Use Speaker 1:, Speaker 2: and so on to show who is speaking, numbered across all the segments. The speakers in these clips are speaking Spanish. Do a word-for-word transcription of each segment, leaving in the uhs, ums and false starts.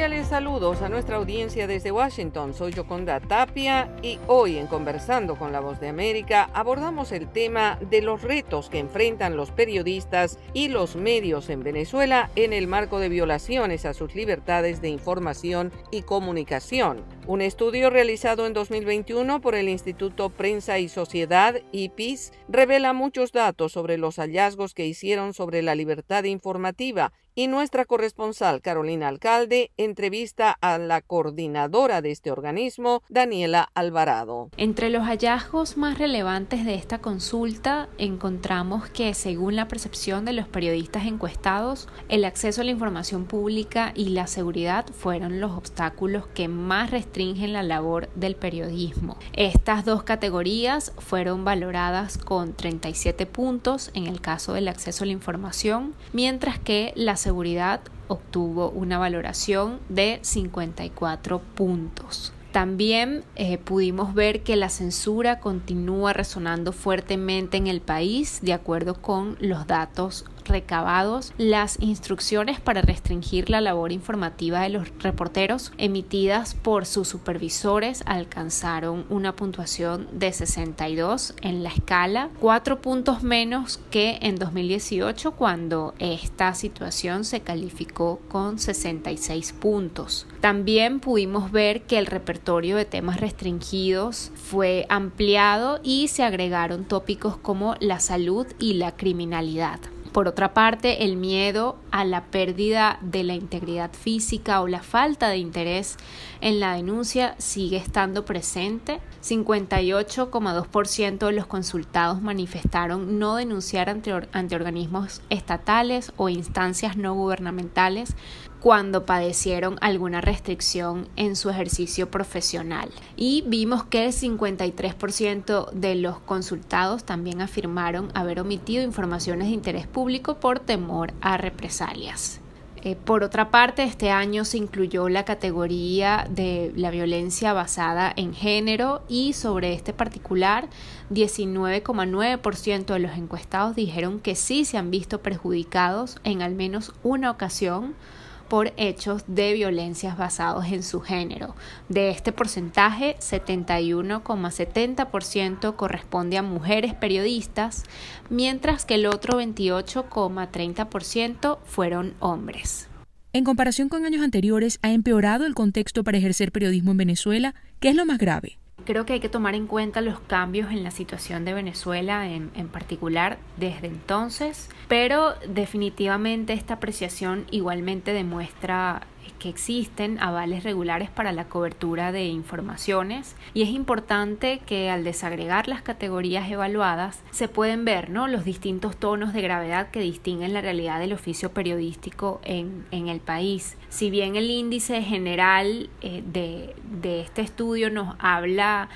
Speaker 1: Cordiales saludos a nuestra audiencia desde Washington. Soy Yoconda Tapia y hoy en Conversando con la Voz de América abordamos el tema de los retos que enfrentan los periodistas y los medios en Venezuela en el marco de violaciones a sus libertades de información y comunicación. Un estudio realizado en dos mil veintiuno por el Instituto Prensa y Sociedad, I P I S, revela muchos datos sobre los hallazgos que hicieron sobre la libertad informativa, y nuestra corresponsal Carolina Alcalde entrevista a la coordinadora de este organismo, Daniela Alvarado.
Speaker 2: Entre los hallazgos más relevantes de esta consulta encontramos que, según la percepción de los periodistas encuestados, el acceso a la información pública y la seguridad fueron los obstáculos que más restringen la labor del periodismo. Estas dos categorías fueron valoradas con treinta y siete puntos en el caso del acceso a la información, mientras que la seguridad obtuvo una valoración de cincuenta y cuatro puntos. También eh, pudimos ver que la censura continúa resonando fuertemente en el país, de acuerdo con los datos recabados. Las instrucciones para restringir la labor informativa de los reporteros emitidas por sus supervisores alcanzaron una puntuación de sesenta y dos en la escala, cuatro puntos menos que en dos mil dieciocho, cuando esta situación se calificó con sesenta y seis puntos. También pudimos ver que el repertorio de temas restringidos fue ampliado y se agregaron tópicos como la salud y la criminalidad. Por otra parte, el miedo a la pérdida de la integridad física o la falta de interés en la denuncia sigue estando presente. cincuenta y ocho coma dos por ciento de los consultados manifestaron no denunciar ante, or- ante organismos estatales o instancias no gubernamentales cuando padecieron alguna restricción en su ejercicio profesional. Y vimos que el cincuenta y tres por ciento de los consultados también afirmaron haber omitido informaciones de interés público por temor a represalias. Eh, por otra parte, este año se incluyó la categoría de la violencia basada en género y sobre este particular, diecinueve coma nueve por ciento de los encuestados dijeron que sí se han visto perjudicados en al menos una ocasión por hechos de violencias basados en su género. De este porcentaje, setenta y uno coma setenta por ciento corresponde a mujeres periodistas, mientras que el otro veintiocho coma treinta por ciento fueron hombres.
Speaker 3: En comparación con años anteriores, ¿ha empeorado el contexto para ejercer periodismo en Venezuela? ¿Qué es lo más grave?
Speaker 2: Creo que hay que tomar en cuenta los cambios en la situación de Venezuela en, en particular desde entonces, pero definitivamente esta apreciación igualmente demuestra que existen avales regulares para la cobertura de informaciones, y es importante que al desagregar las categorías evaluadas se pueden ver, ¿no?, los distintos tonos de gravedad que distinguen la realidad del oficio periodístico en, en el país. Si bien el índice general eh, de, de este estudio nos habla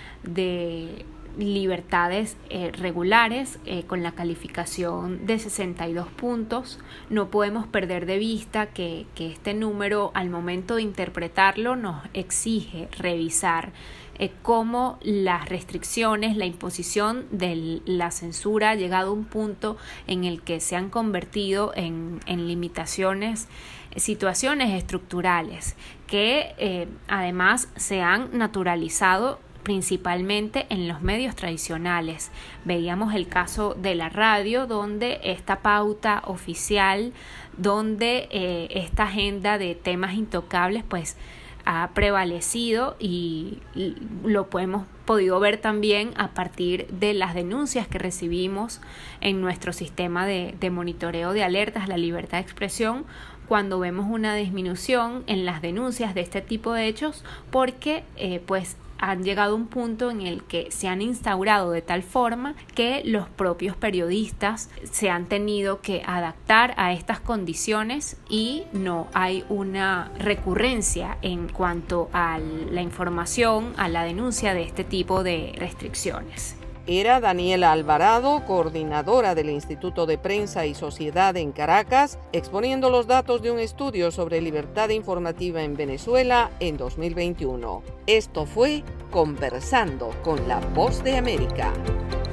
Speaker 2: de libertades eh, regulares eh, con la calificación de sesenta y dos puntos, no podemos perder de vista que, que este número, al momento de interpretarlo, nos exige revisar eh, cómo las restricciones, la imposición de la censura ha llegado a un punto en el que se han convertido en, en limitaciones, situaciones estructurales que eh, además se han naturalizado principalmente en los medios tradicionales. Veíamos el caso de la radio, donde esta pauta oficial, donde eh, esta agenda de temas intocables pues ha prevalecido, y, y lo hemos podido ver también a partir de las denuncias que recibimos en nuestro sistema de, de monitoreo de alertas a la libertad de expresión, cuando vemos una disminución en las denuncias de este tipo de hechos, porque eh, pues han llegado a un punto en el que se han instaurado de tal forma que los propios periodistas se han tenido que adaptar a estas condiciones y no hay una recurrencia en cuanto a la información, a la denuncia de este tipo de restricciones.
Speaker 1: Era Daniela Alvarado, coordinadora del Instituto de Prensa y Sociedad en Caracas, exponiendo los datos de un estudio sobre libertad informativa en Venezuela en dos mil veintiuno. Esto fue Conversando con la Voz de América.